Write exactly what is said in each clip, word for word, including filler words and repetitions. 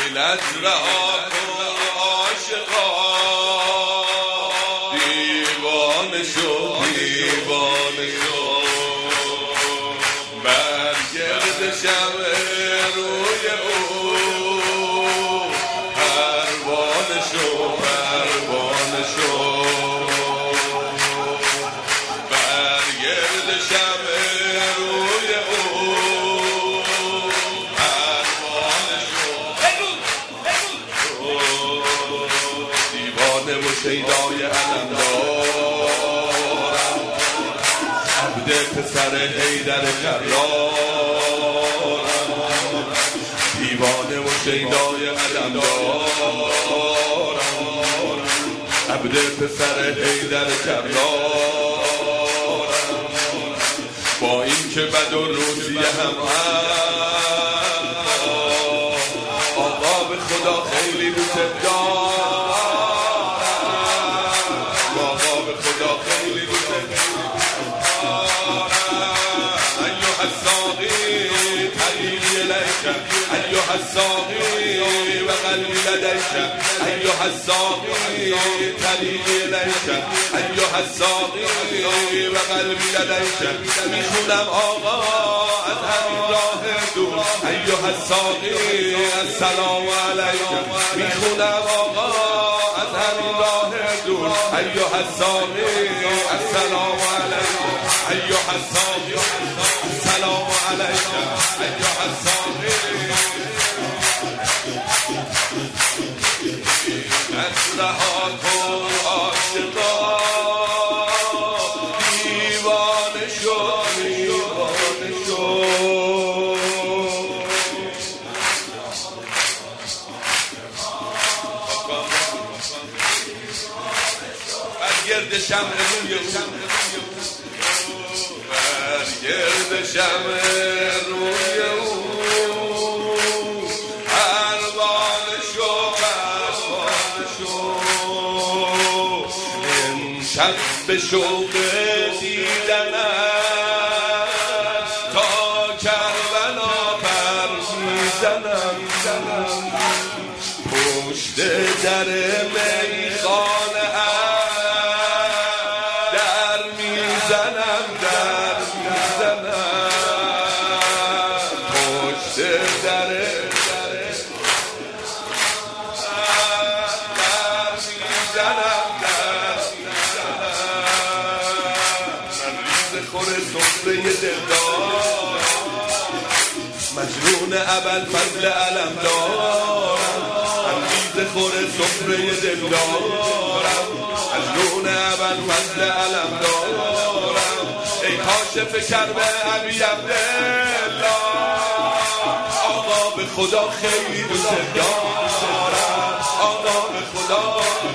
حیلت رها کن عاشقا، دیوانه شو دیوانه شو، برگرد شب روی او، پروانه شو پروانه شو، برگرد شب روی او، پروانه شو. دیوانه و شیدای علم دارم، عبد پسر حیدر کرارم، دیوانه و شیدای علم دارم، عبد پسر حیدر کرارم، با این که بد و روزیه هم هم آقا به خدا خیلی دوست دارم، آقا به خدا خیلی دوست دارم. ایوه الساقی طریقی الیک، ایوه الساقی و قلبی لدیک، ایوه الساقی طریقی الیک، ایوه الساقی و قلبی لدیک. میخونم آقا از همین راه دور، ایوه الساقی السلام علیک. میخونم آقا از همین راه دور، ایوه الساقی السلام علیک، ایوه الساقی السلام علیک، ایوه الساقی. از رها کن عاشقا، دیوانه شو دیوانه شو. برگرد شمع روی او، برگرد شمع روی او، پروانه شو پروانه شو. امشب به شوق دیدنت تا کربلا پر میزنم، پشت در میخانه در میزنم در میزنم، پشت در در میزنم در میزنم. من ریز خور سفره دلدار، مجنون ابوالفضل علم دارم، من ریز خور سفره دلدارم، مجنون ابوالفضل علم دارم. ای کاشف کرب ابی عبدالله، آقا به خدا خیلی دوست دارم، آقا به خدا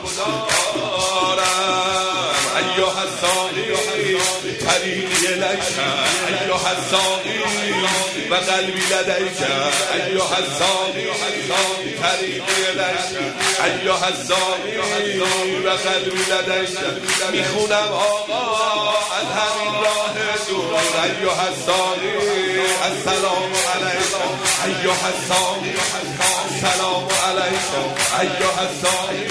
دارم. ایوه الساقی طریقی الیک، ایوه الساقی و قلبی لدیک، ایوه الساقی طریقی الیک، ایوه الساقی و قلبی لدیک. میخونم آقا از همین راه دور، ایوه الساقی السلام علیک، ایوه الساقی السلام علیک، ایوه الساقی.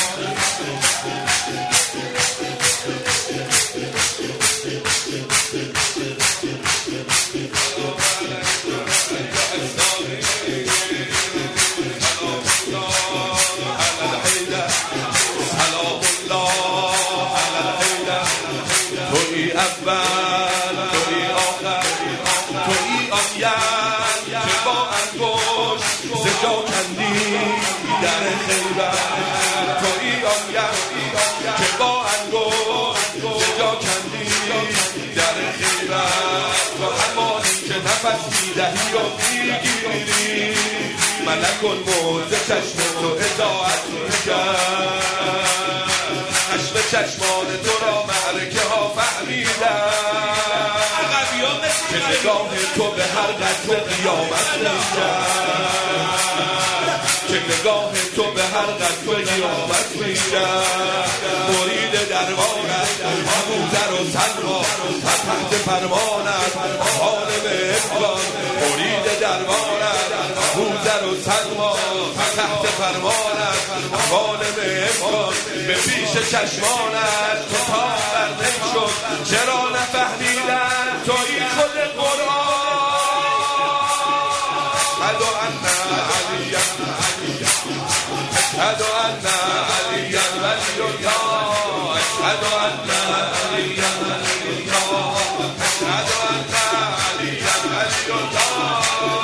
توی اول توی آخر، توی آن یم که با انگشت ز جا کندی در خیبر، توی آن یم که با انگشت ز جا کندی در خیبر. تو همانی که نفس میدهی و میگیری، ملک الموت چشم تو اطاعت میکرد، چشم چشمان تو را معرکه ها فهمیدن، که نگاه تو به هر قتل قیامت میکرد، که نگاه تو به هر قتل قیامت میکرد. مرید دربارت ابوذر و سلما و تحت فرمانت حالم افغان، مرید دربارت ابوذر و سلما تحت فرمانت افغان امکان به پیش چشمانت کتاب برنگ شد چرا نفهمیدن توی خود قرآن اشهد ان علی اشهد ان علی ولی الله اشهد ان علی ولی الله اشهد ان علی ولی الله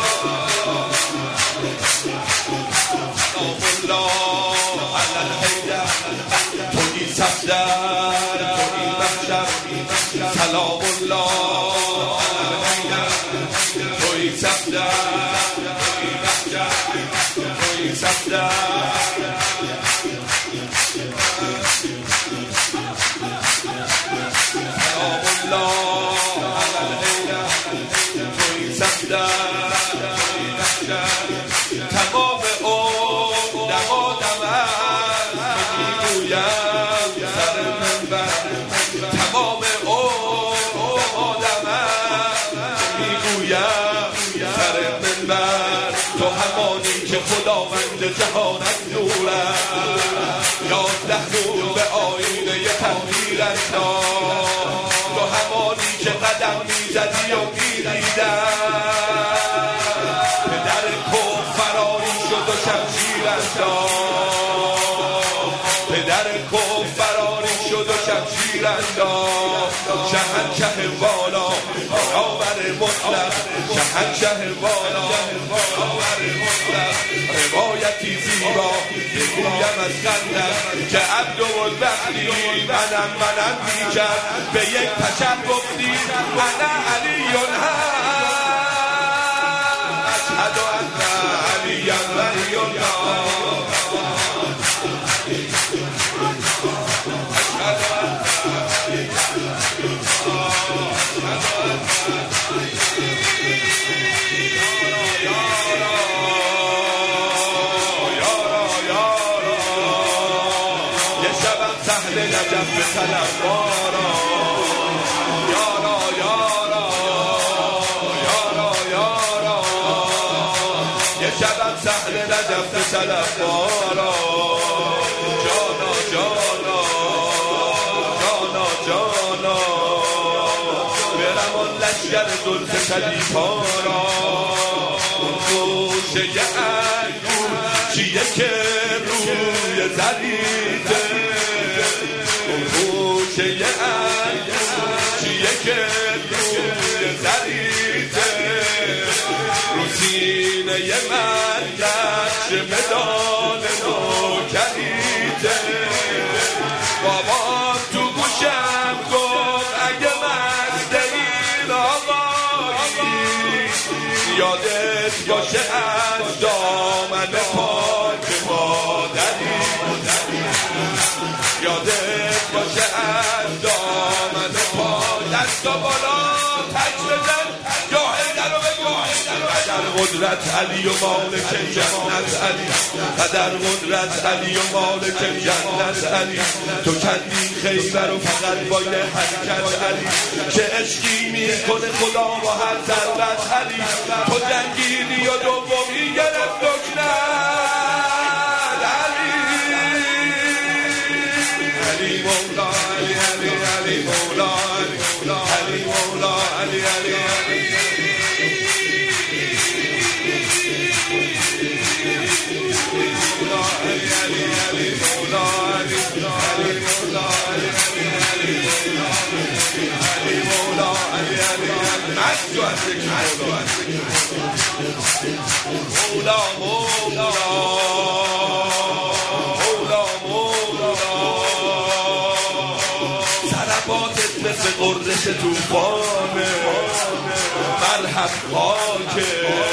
الله علی الحیدر توی صفدر توی محشر سلام الله علی الحیدر توی صفدر توی محشر توی صفدر سلام الله علی الحیدر توی صفدر توی محشر تمام عمر دمادم است میگویم سر منبر تمام عمر دمادم است میگویم سر منبر تو همانی که خداوند جهانت نور است یازده نور به آینه تقدیر انداخت تو همانی که قدم میزدی و میدیدم پدر کفر فراری شد و شمشیر انداخت پدر کفر فراری شد و شمشیر انداخت شهنشه والا برابر مطلق شهنشه والا برابر مطلق روایتی زیبا بگویم از خندق که عبد و وقتی منم منم میکرد به یک تشب گفتی انا علی اشهد ان علی ولی الله اشهد ان علی یه شبم سهل نجف به طلبکارا یارا یارا یارا یارا یه شبم سهل نجف به طلبکارا جانا جانا جانا جانا برم آن لشگر زلف شلیپارا اون گوشه انگور چیه که روی زریده اون گوشه انگور چیه که روی زریده رو سینه من نقش مدال نوکریده بابا تو گوشم گفت اگه مست این آقایی یادت باشه از دامن پاک مادری یادت باشه از دامن پاک دستا بالا تک بزن یا حیدر رو بگو قدر قدرت علی و مالک جنت علی قدر قدرت علی و مالک جنت علی تو کندی خیبر و فقط با یه حرکت علی چه عشقی میکنه خدا با هر ضربت علی تو جنگیدی و دومی گرفت دکتر علی علی مولا علی علی علی مولا علی مولا علی علی علی مولا مولا مولا مولا ضرباتت مثل قررش توفانه مرحب خاکه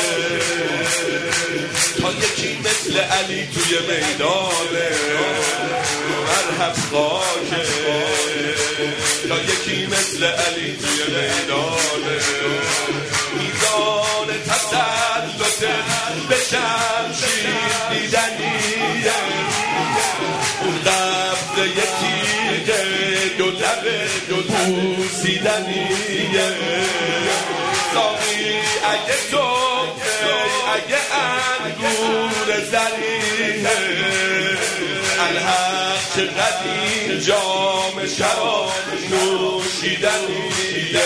تا یکی مثل علی توی میدانه مرحب خاکه تا یکی مثل علی توی میدانه میدان تسلط به شمشیر دیدنیه اون قبض یکیگه دو لب دو بوسیدنیه ساقی اگه تو اگه انگور زری چه قدیم جام شراب نوشیدنیه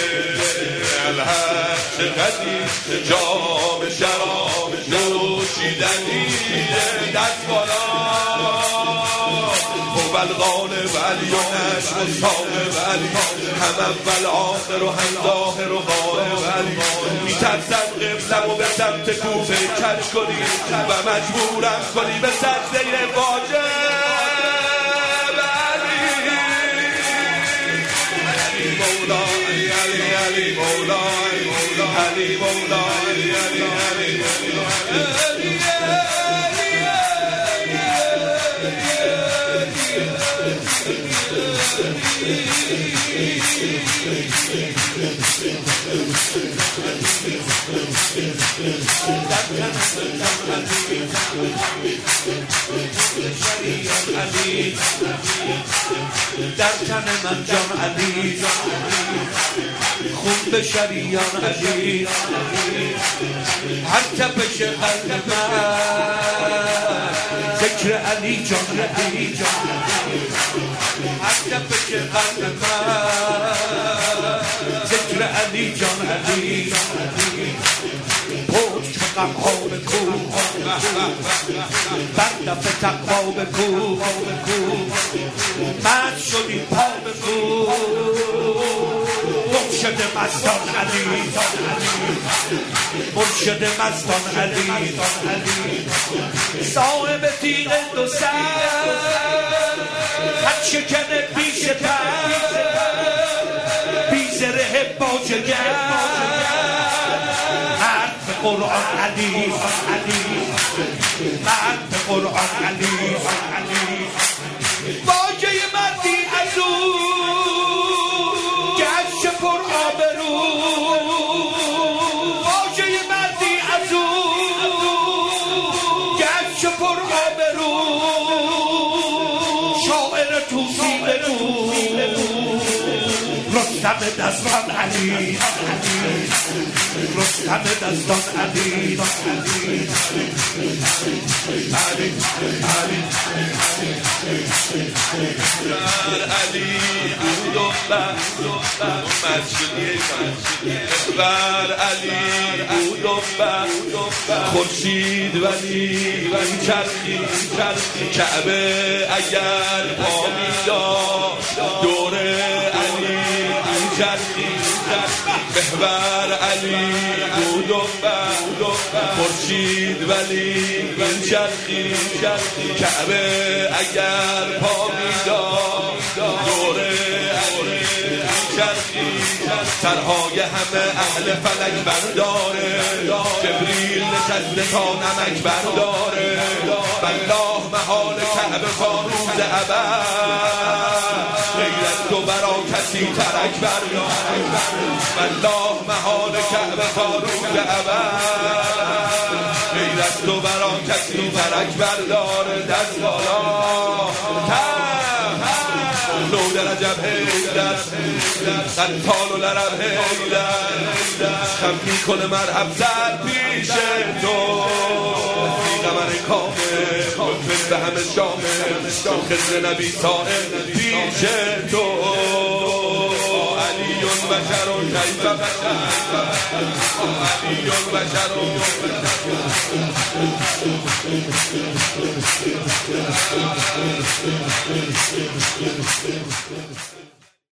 الحق چه قدیم جام شراب نوشیدنیه دست بالا بلغان ولی و نشم و سام ولی هم اول آخر و هم ظاهر و غایب ولی میترسم قبلم و به سمت کوفه کج کنی و مجبورم کنی به سجده واجب علی علی مولا علی علی علی مولا علی مولا علی علی علی در تن من جان علی خون به شریان علی هر تپش قلب من ذکر علی جان علی هر تپش قلب من ذکر علی جان علی پشت غمها بکو بر دفع تقوا بکو من شدی پا بکو مرشد مستان علی مرشد مستان علی صاحب تیغ دو سر خط شکنه پیش پر بی زره با جگر مرد قرآن علی مرد قرآن علی واجه مردی از او گشت پر آبرو واجه مردی از او گشت پر آبرو شاعر توسی بگو رستم دستان علی رستم دستان علی علی علی علی بودم بر بر علی بودم بر خورشید ولی چرخی کعبه اگر پا می‌داشت دور علی چرخی محور علی بودم بر خورشید ولی چرخی کعبه اگر پا می‌داشت دور علی چرخی سرهای همه اهل فلک برداره جبریل نشسته تا نمک برداره بالله محال کعبه فاروز ابد غیر از تو برا کسی ترک برداره بالله محال کعبه فاروز ابد غیر از تو برا کسی ترک برداره دست بالا لود رجب هیدر قتال و لرب هیدر خم میکنه مرحب زد پیش تو قمر کامل مفت به همه شامل خضر نبی صاحب پیش تو علیون بشر کیف بشر علیون بشر